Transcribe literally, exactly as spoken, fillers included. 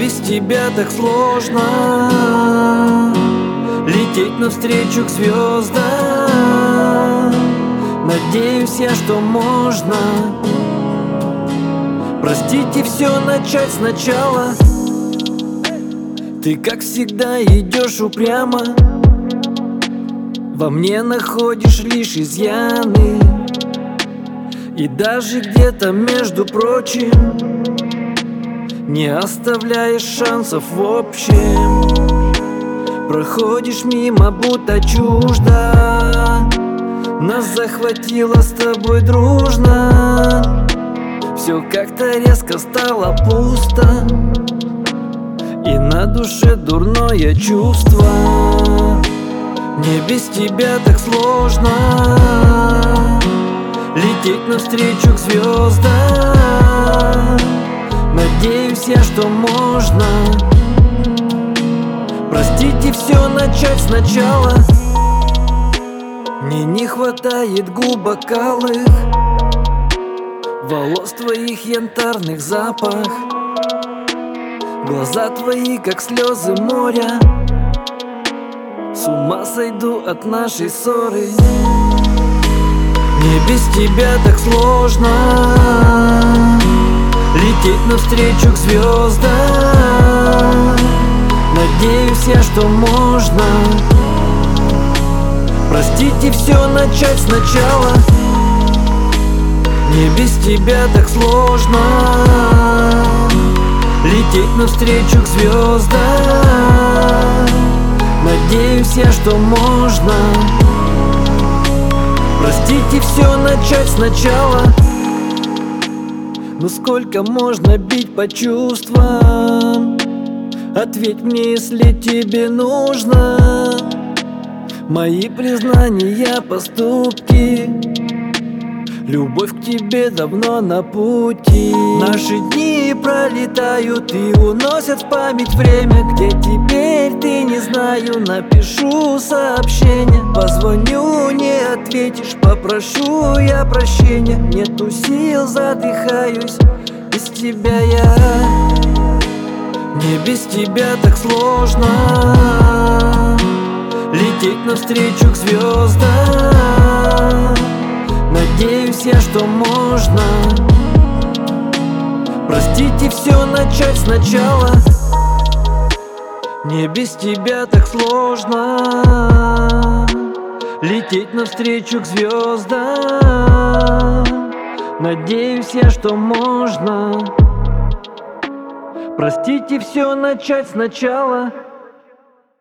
без тебя так сложно лететь навстречу к звездам. Надеюсь я, что можно простить и все начать сначала. Ты, как всегда, идешь упрямо, во мне находишь лишь изъяны. И даже где-то, между прочим, не оставляешь шансов в общем. Проходишь мимо, будто чуждо, нас захватило с тобой дружно. Все как-то резко стало пусто, и на душе дурное чувство. Мне без тебя так сложно лететь навстречу к звездам. Надеюсь я, что можно простить и все начать сначала. Мне не хватает губок алых, волос твоих янтарных запах, глаза твои, как слезы моря. С ума сойду от нашей ссоры. Мне без тебя так сложно лететь навстречу к звездам. Надеюсь я, что можно простить и все начать сначала. Мне без тебя так сложно лететь навстречу к звездам. Надеюсь я, что можно простить и все начать сначала. Ну сколько можно бить по чувствам? Ответь мне, если тебе нужно мои признания, поступки. Любовь к тебе давно на пути. Наши дни пролетают и уносят в память время. Где теперь, ты не знаю, напишу сообщение. Позвоню, не ответишь, попрошу я прощения. Нету сил, задыхаюсь, без тебя я. Мне без тебя так сложно лететь навстречу к звездам. Надеюсь я, что можно простить и все начать сначала. Мне без тебя так сложно лететь навстречу к звездам. Надеюсь я, что можно простить и все начать сначала.